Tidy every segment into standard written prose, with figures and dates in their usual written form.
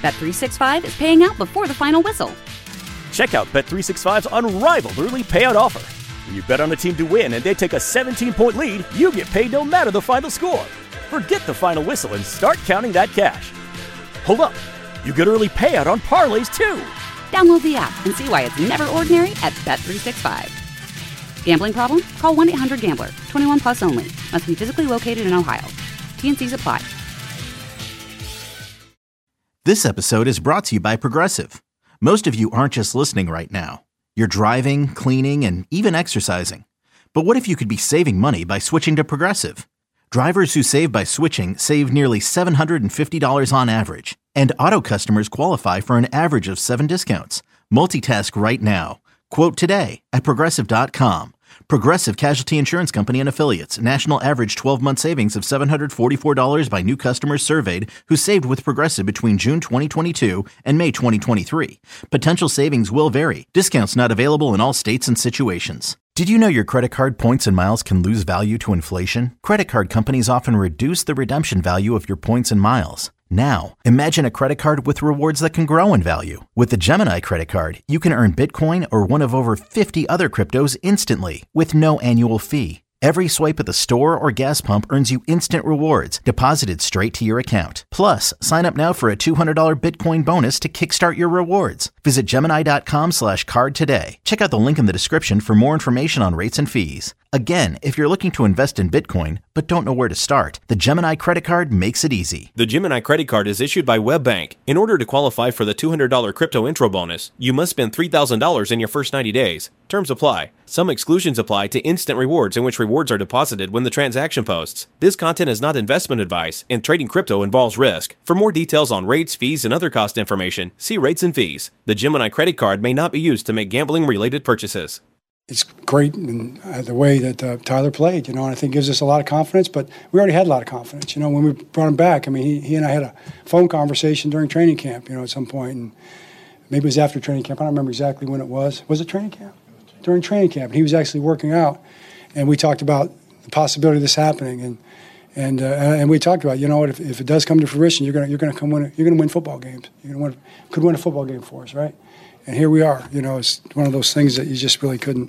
Bet365 is paying out before the final whistle. Check out Bet365's unrivaled early payout offer. When you bet on a team to win and they take a 17-point lead, you get paid no matter the final score. Forget the final whistle and start counting that cash. Hold up. You get early payout on parlays, too. Download the app and see why it's never ordinary at Bet365. Gambling problem? Call 1-800-GAMBLER. 21 plus only. Must be physically located in Ohio. T&Cs apply. This episode is brought to you by Progressive. Most of you aren't just listening right now. You're driving, cleaning, and even exercising. But what if you could be saving money by switching to Progressive? Drivers who save by switching save nearly $750 on average. And auto customers qualify for an average of 7 discounts. Multitask right now. Quote today at Progressive.com. Progressive Casualty Insurance Company and Affiliates. National average 12-month savings of $744 by new customers surveyed who saved with Progressive between June 2022 and May 2023. Potential savings will vary. Discounts not available in all states and situations. Did you know your credit card points and miles can lose value to inflation? Credit card companies often reduce the redemption value of your points and miles. Now, imagine a credit card with rewards that can grow in value. With the Gemini credit card, you can earn Bitcoin or one of over 50 other cryptos instantly with no annual fee. Every swipe at the store or gas pump earns you instant rewards deposited straight to your account. Plus, sign up now for a $200 Bitcoin bonus to kickstart your rewards. Visit Gemini.com/card today. Check out the link in the description for more information on rates and fees. Again, if you're looking to invest in Bitcoin but don't know where to start, the Gemini credit card makes it easy. The Gemini credit card is issued by WebBank. In order to qualify for the $200 crypto intro bonus, you must spend $3,000 in your first 90 days. Terms apply. Some exclusions apply to instant rewards in which rewards are deposited when the transaction posts. This content is not investment advice, and trading crypto involves risk. For more details on rates, fees, and other cost information, see rates and fees. The Gemini credit card may not be used to make gambling-related purchases. It's great in the way that Tyler played, and I think gives us a lot of confidence, but we already had a lot of confidence. When we brought him back, he and I had a phone conversation during training camp, at some point, and maybe it was after training camp. I don't remember exactly when it was. Was it training camp? During training camp. And he was actually working out, and we talked about the possibility of this happening, and we talked about, if it does come to fruition, you're gonna win football games. Could win a football game for us, right? And here we are. It's one of those things that you just really could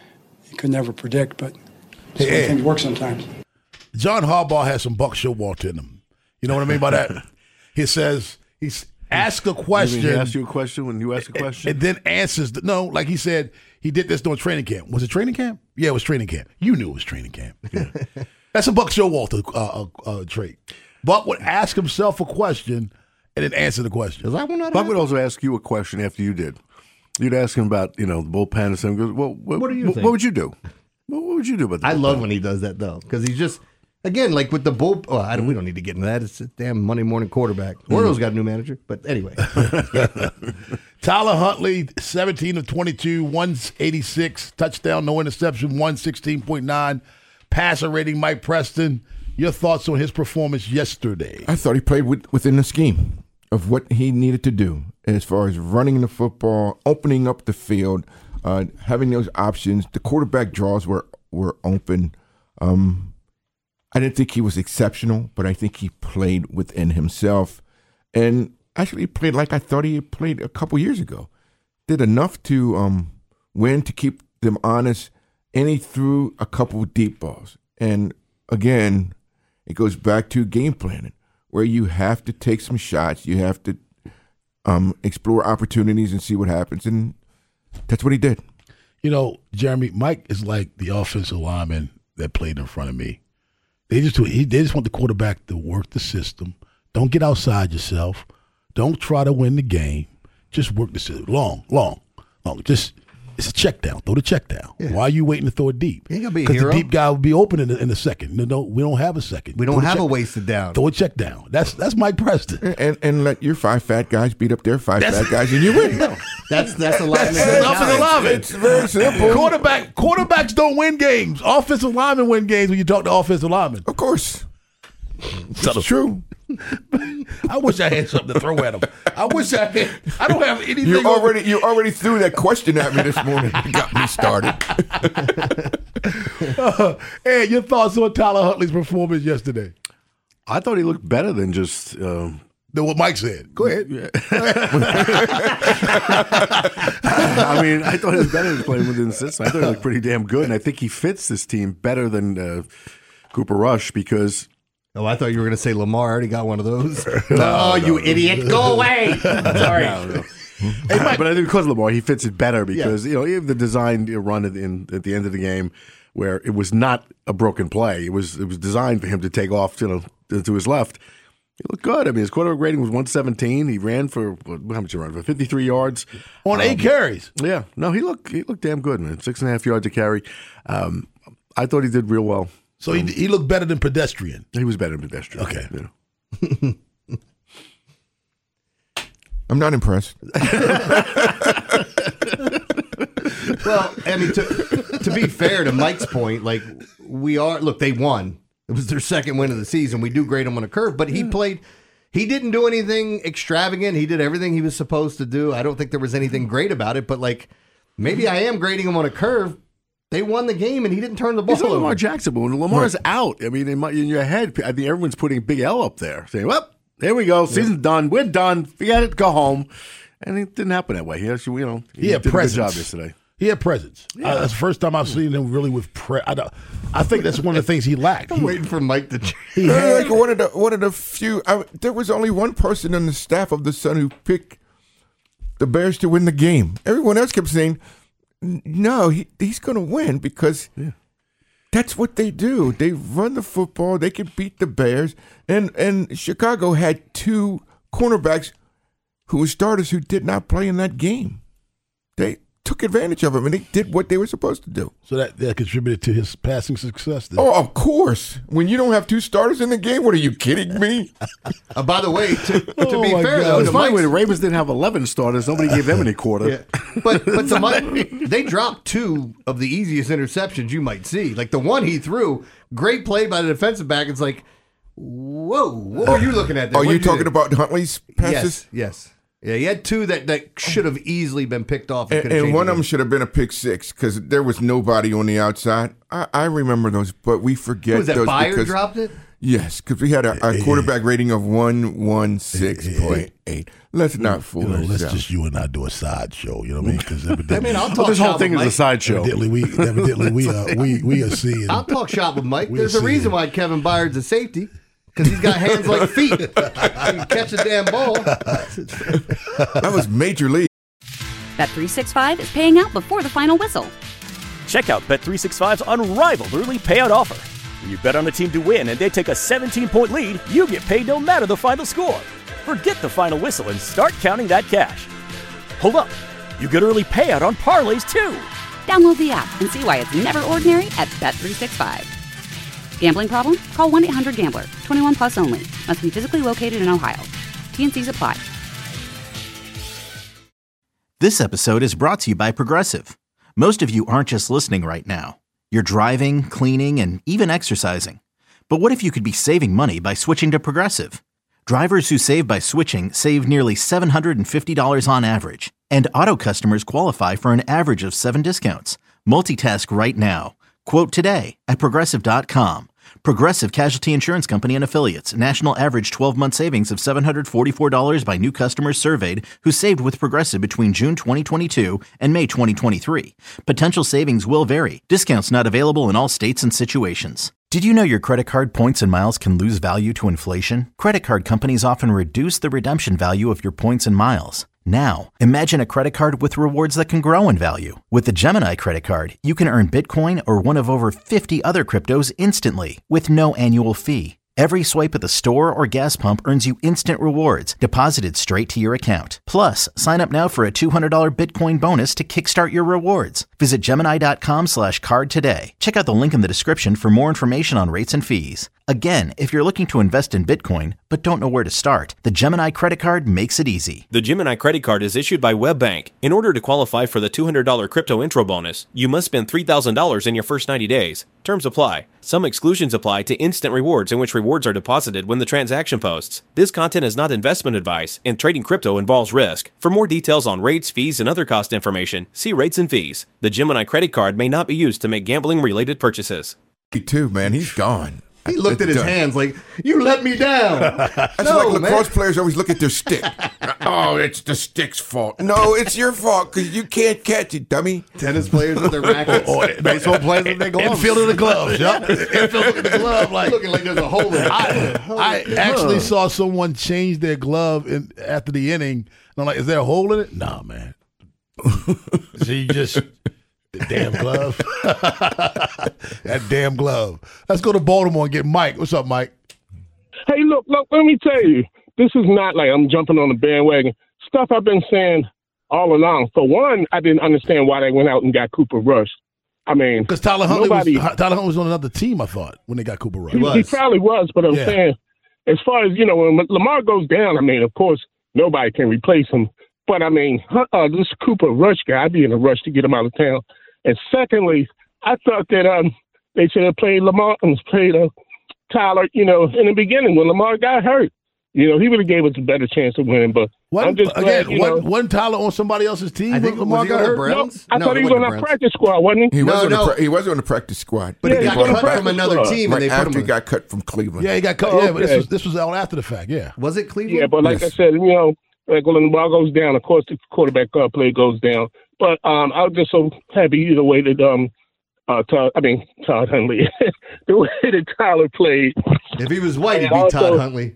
never predict, but things work sometimes. John Harbaugh has some Buck Showalter in him. You know what I mean by that? He says he's asked a question. He asked you a question when you ask a question? And then answers. No, like he said, he did this during training camp. Was it training camp? Yeah, it was training camp. You knew it was training camp. Yeah. That's a Buck Showalter trait. Buck would ask himself a question and then answer the question. Buck would also ask you a question after you did. You'd ask him about, the bullpen and something. Goes, well, what do you think? What would you do? What would you do about that? I love when he does that, though, because he's just, again, like with the bull. Oh, we don't need to get into that. It's a damn Monday morning quarterback. Orioles got a new manager, but anyway. Tyler Huntley, 17 of 22, 186, touchdown, no interception, 116.9 passer rating. Mike Preston, your thoughts on his performance yesterday? I thought he played within the scheme of what he needed to do as far as running the football, opening up the field, having those options. The quarterback draws were open. I didn't think he was exceptional, but I think he played within himself and actually played like I thought he had played a couple years ago. Did enough to win, to keep them honest, and he threw a couple of deep balls. And again, it goes back to game planning, where you have to take some shots, you have to explore opportunities and see what happens, and that's what he did. Jeremy, Mike is like the offensive lineman that played in front of me. They just want the quarterback to work the system. Don't get outside yourself. Don't try to win the game. Just work the system. Long. Just it's a check down. Throw the check down. Yeah. Why are you waiting to throw it deep? You ain't gonna be a hero. Because the deep guy will be open in a second. No, we don't have a second. We don't have a wasted down. Throw a check down. That's Mike Preston. And let your 5 fat guys beat up their 5 fat guys and you win. That's a lot. It's very simple. Quarterbacks don't win games. Offensive linemen win games when you talk to offensive linemen. Of course. It's true. I wish I had something to throw at him. I wish I had. I don't have anything. You already threw that question at me this morning. You got me started. Hey, your thoughts on Tyler Huntley's performance yesterday? I thought he looked better than just than what Mike said. Go ahead. Yeah. I mean, I thought it was better than playing within the system. I thought he looked pretty damn good, and I think he fits this team better than Cooper Rush because. Oh, I thought you were going to say Lamar. I already got one of those. No, you idiot. Go away. Sorry. No. But I think because Lamar, he fits it better because, even the design run at the end of the game where it was not a broken play. It was designed for him to take off to his left. He looked good. I mean, his quarterback rating was 117. He ran for, how much he ran? For 53 yards. On 8 carries. Yeah. No, he looked damn good, man. 6.5 yards a carry. I thought he did real well. So he looked better than Pedestrian. He was better than Pedestrian. Okay. Yeah. I'm not impressed. Well, I mean, to be fair to Mike's point, like they won. It was their second win of the season. We do grade him on a curve, but he didn't do anything extravagant. He did everything he was supposed to do. I don't think there was anything great about it, but like maybe I am grading him on a curve. They won the game, and he didn't turn the ball over. He's Lamar Jackson, but when Lamar's out, I mean, in your head, I think everyone's putting a big L up there, saying, well, there we go. Season's done. We're done. Forget it. Go home. And it didn't happen that way. He actually, he had did presence. a good job yesterday. He had presence. Yeah. That's the first time I've seen him really with I think that's one of the things he lacked. I'm waiting for Mike to. He had like one of the few. There was only one person on the staff of the Sun who picked the Bears to win the game. Everyone else kept saying, "No, he's going to win because." Yeah. That's what they do. They run the football. They can beat the Bears. And Chicago had 2 cornerbacks who were starters who did not play in that game. They took advantage of him, and they did what they were supposed to do. So that contributed to his passing success then. Oh, of course. When you don't have 2 starters in the game, what are you kidding me? By the way, to be fair, though, it's funny when the Ravens didn't have 11 starters. Nobody gave them any quarter. Yeah. But to Mike, they dropped 2 of the easiest interceptions you might see. Like the one he threw, great play by the defensive back. It's like, whoa, what were you looking at there? Are you talking about Huntley's passes? Yes. Yeah, he had 2 that should have easily been picked off. And one of them should have been a pick 6 because there was nobody on the outside. I remember those, but we forget was that those. Bayer dropped it? Yes, because we had a quarterback rating of 116.8. Let's not fool ourselves. Let's just you and I do a sideshow. You know what I mean? Because I'll talk this whole thing is a sideshow. Evidently, we are seeing. I'll talk shop with Mike. There's a reason why Kevin Byard's a safety. Because he's got hands like feet. He can catch a damn ball. That was major league. Bet365 is paying out before the final whistle. Check out Bet365's unrivaled early payout offer. When you bet on a team to win and they take a 17-point lead, you get paid no matter the final score. Forget the final whistle and start counting that cash. Hold up. You get early payout on parlays, too. Download the app and see why it's never ordinary at Bet365. Gambling problem? Call 1-800-GAMBLER. 21 plus only. Must be physically located in Ohio. T&Cs apply. This episode is brought to you by Progressive. Most of you aren't just listening right now. You're driving, cleaning, and even exercising. But what if you could be saving money by switching to Progressive? Drivers who save by switching save nearly $750 on average. And auto customers qualify for an average of 7 discounts. Multitask right now. Quote today at Progressive.com. Progressive Casualty Insurance Company and Affiliates. National average 12-month savings of $744 by new customers surveyed who saved with Progressive between June 2022 and May 2023. Potential savings will vary. Discounts not available in all states and situations. Did you know your credit card points and miles can lose value to inflation? Credit card companies often reduce the redemption value of your points and miles. Now, imagine a credit card with rewards that can grow in value. With the Gemini credit card, you can earn Bitcoin or one of over 50 other cryptos instantly with no annual fee. Every swipe at the store or gas pump earns you instant rewards deposited straight to your account. Plus, sign up now for a $200 Bitcoin bonus to kickstart your rewards. Visit Gemini.com/card today. Check out the link in the description for more information on rates and fees. Again, if you're looking to invest in Bitcoin but don't know where to start, the Gemini credit card makes it easy. The Gemini credit card is issued by WebBank. In order to qualify for the $200 crypto intro bonus, you must spend $3,000 in your first 90 days. Terms apply. Some exclusions apply to instant rewards in which rewards are deposited when the transaction posts. This content is not investment advice, and trading crypto involves risk. For more details on rates, fees, and other cost information, see rates and fees. The Gemini credit card may not be used to make gambling-related purchases. Too, man, he's gone. He looked at his hands like, you let me down. That's like lacrosse players always look at their stick. Oh, it's the stick's fault. No, it's your fault because you can't catch it, dummy. Tennis players with their rackets. Baseball players with their gloves. Infield of the gloves. Yep. Infield of the glove. Like, looking like there's a hole in it. I actually saw someone change their glove after the inning. And I'm like, is there a hole in it? Nah, man. So you just... The damn glove. That damn glove. Let's go to Baltimore and get Mike. What's up, Mike? Hey, look, let me tell you. This is not like I'm jumping on the bandwagon. Stuff I've been saying all along. For one, I didn't understand why they went out and got Cooper Rush. I mean, because Tyler Huntley was on another team, I thought, when they got Cooper Rush. He probably was, but I'm saying, as far as, when Lamar goes down, I mean, of course, nobody can replace him. But, I mean, this Cooper Rush guy, I'd be in a rush to get him out of town. And secondly, I thought that they should have played Lamar and played Tyler, in the beginning when Lamar got hurt. He would have gave us a better chance of winning. But I'm just glad, wasn't Tyler on somebody else's team? I think Lamar got hurt. I thought he was on our practice squad, wasn't he? He was on the practice squad, but he got cut from another team, and they after he got cut from Cleveland. Yeah, he got cut. Yeah, but this was all after the fact. Yeah, was it Cleveland? Yeah, but like I said, like when Lamar goes down, of course the quarterback play goes down. But I was just so happy either way that Todd Huntley, the way that Tyler played. If he was white, he'd be Todd Huntley.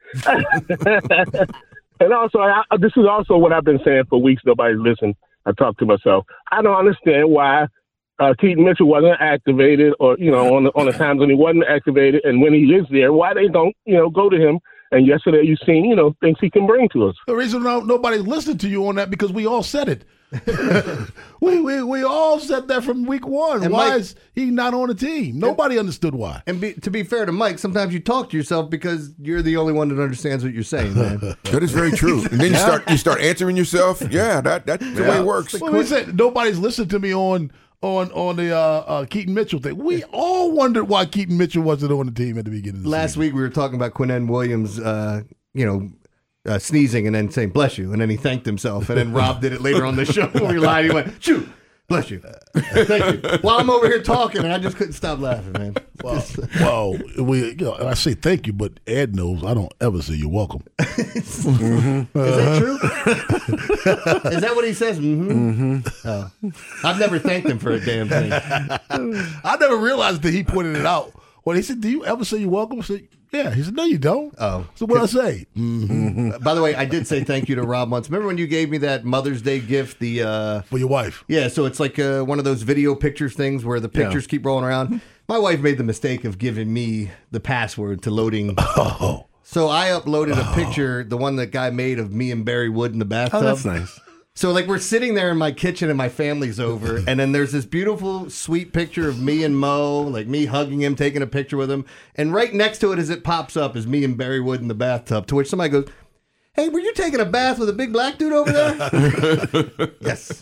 And also, this is also what I've been saying for weeks. Nobody's listened. I talk to myself. I don't understand why Keaton Mitchell wasn't activated, or on the times when he wasn't activated, and when he is there, why they don't go to him. And yesterday, you seen things he can bring to us. The reason nobody listened to you on that because we all said it. we all said that from week one. And why is he not on the team? Nobody understood why. And to be fair to Mike, sometimes you talk to yourself because you're the only one that understands what you're saying, man. That is very true. And then you start answering yourself. Yeah, that's the way it works. Well, we said nobody's listened to me on the Keaton Mitchell thing. We all wondered why Keaton Mitchell wasn't on the team at the beginning of the Last season. week we were talking about Quinnen Williams, sneezing and then saying, bless you, and then he thanked himself. And then Rob did it later on the show. We lied. He went, shoot, bless you. Thank you. While I'm over here talking, and I just couldn't stop laughing, man. Well, I say thank you, but Ed knows I don't ever say you're welcome. Mm-hmm. Is that true? Is that what he says? Mm-hmm. Oh. I've never thanked him for a damn thing. I never realized that he pointed it out. When he said, do you ever say you're welcome? I said, yeah. He said, no, you don't. Oh. So what I say? Mm-hmm. By the way, I did say thank you to Rob once. Remember when you gave me that Mother's Day gift? For your wife. Yeah, so it's like one of those video pictures things where the pictures keep rolling around. My wife made the mistake of giving me the password to loading. Oh. So I uploaded a picture, the one that guy made of me and Barry Wood in the bathtub. Oh, that's nice. So, we're sitting there in my kitchen and my family's over, and then there's this beautiful, sweet picture of me and Mo, like me hugging him, taking a picture with him. And right next to it, as it pops up, is me and Barry Wood in the bathtub, to which somebody goes, hey, were you taking a bath with a big black dude over there? Yes.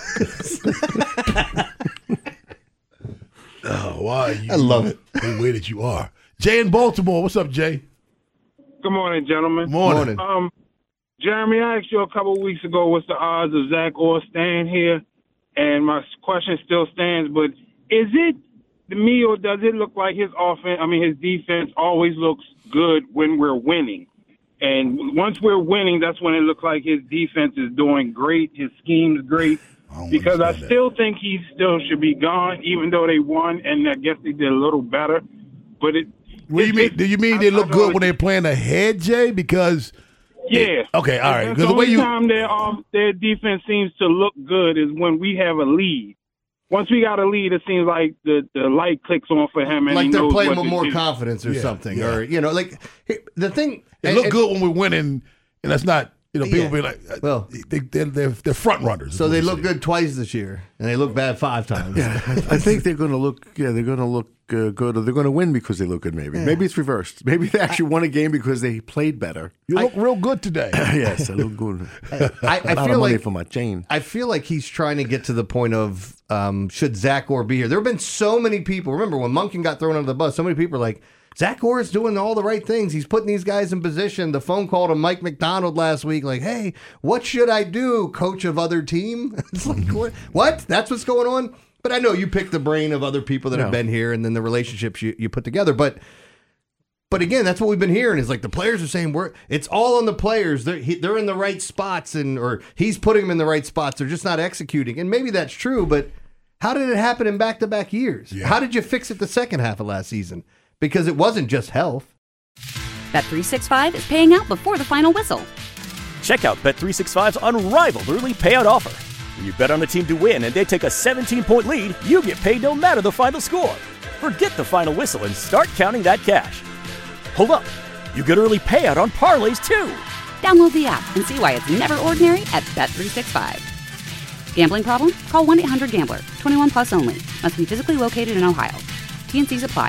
Oh, why? I love it. The way that you are. Jay in Baltimore. What's up, Jay? Good morning, gentlemen. Morning. Jeremy, I asked you a couple of weeks ago what's the odds of Zach Orr staying here, and my question still stands. But is it me, or does it look like his defense always looks good when we're winning? And once we're winning, that's when it looks like his defense is doing great, his scheme's great. Because I still think he still should be gone, even though they won, and I guess they did a little better. But do you mean they look good when they're playing ahead, Jay? Because okay, all right. The only time their defense seems to look good is when we have a lead. Once we got a lead, it seems like the light clicks on for him, and like he they're knows playing what with to more do. confidence or something, or the thing. They look good when we're winning, and that's not. People be like, well, they're front runners. So they look good twice this year, and they look bad 5 times. Yeah, I think they're going to look. Yeah, they're going to look good. Or they're going to win because they look good. Maybe it's reversed. Maybe they actually won a game because they played better. You look real good today. Yes, I look good. I feel money like for my chain. I feel like he's trying to get to the point of should Zach Orr be here? There have been so many people. Remember when Monken got thrown under the bus? So many people are like, Zach Orr is doing all the right things. He's putting these guys in position. The phone call to Mike McDonald last week, like, hey, what should I do, coach of other team? It's like, what? That's what's going on? But I know you pick the brain of other people that have been here and then the relationships you put together. But But again, that's what we've been hearing is like the players are saying it's all on the players. They're in the right spots or he's putting them in the right spots. They're just not executing. And maybe that's true, but how did it happen in back-to-back years? Yeah. How did you fix it the second half of last season? Because it wasn't just health. Bet365 is paying out before the final whistle. Check out Bet365's unrivaled early payout offer. When you bet on a team to win and they take a 17-point lead, you get paid no matter the final score. Forget the final whistle and start counting that cash. Hold up. You get early payout on parlays, too. Download the app and see why it's never ordinary at Bet365. Gambling problem? Call 1-800-GAMBLER. 21 plus only. Must be physically located in Ohio. T&Cs apply.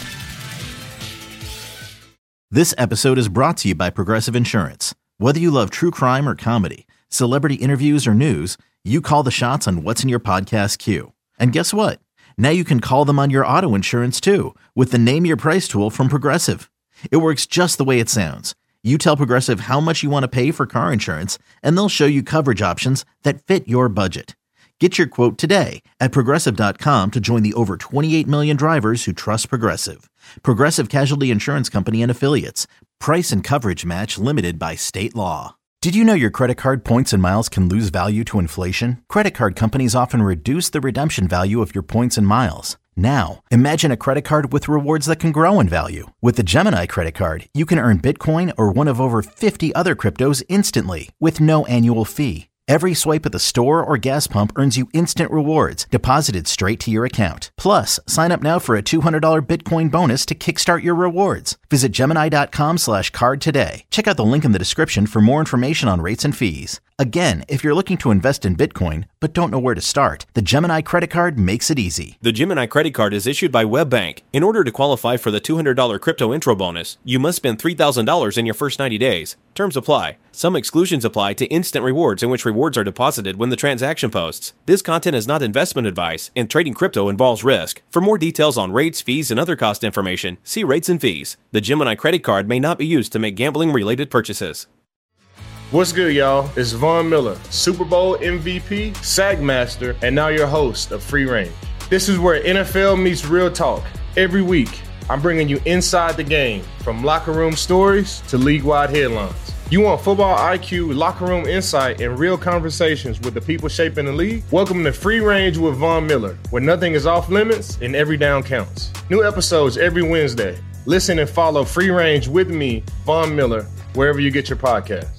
This episode is brought to you by Progressive Insurance. Whether you love true crime or comedy, celebrity interviews or news, you call the shots on what's in your podcast queue. And guess what? Now you can call them on your auto insurance, too, with the Name Your Price tool from Progressive. It works just the way it sounds. You tell Progressive how much you want to pay for car insurance, and they'll show you coverage options that fit your budget. Get your quote today at Progressive.com to join the over 28 million drivers who trust Progressive. Progressive Casualty Insurance Company and Affiliates. Price and coverage match limited by state law. Did you know your credit card points and miles can lose value to inflation? Credit card companies often reduce the redemption value of your points and miles. Now, imagine a credit card with rewards that can grow in value. With the Gemini credit card, you can earn Bitcoin or one of over 50 other cryptos instantly with no annual fee. Every swipe at the store or gas pump earns you instant rewards deposited straight to your account. Plus, sign up now for a $200 Bitcoin bonus to kickstart your rewards. Visit Gemini.com/card today. Check out the link in the description for more information on rates and fees. Again, if you're looking to invest in Bitcoin but don't know where to start, the Gemini credit card makes it easy. The Gemini credit card is issued by WebBank. In order to qualify for the $200 crypto intro bonus, you must spend $3,000 in your first 90 days. Terms apply. Some exclusions apply to instant rewards in which rewards are deposited when the transaction posts. This content is not investment advice, and trading crypto involves risk. For more details on rates, fees, and other cost information, see rates and fees. The Gemini credit card may not be used to make gambling-related purchases. What's good, y'all? It's Von Miller, Super Bowl MVP, Sack Master, and now your host of Free Range. This is where NFL meets real talk. Every week, I'm bringing you inside the game, from locker room stories to league-wide headlines. You want football IQ, locker room insight, and real conversations with the people shaping the league? Welcome to Free Range with Von Miller, where nothing is off limits and every down counts. New episodes every Wednesday. Listen and follow Free Range with me, Von Miller, wherever you get your podcasts.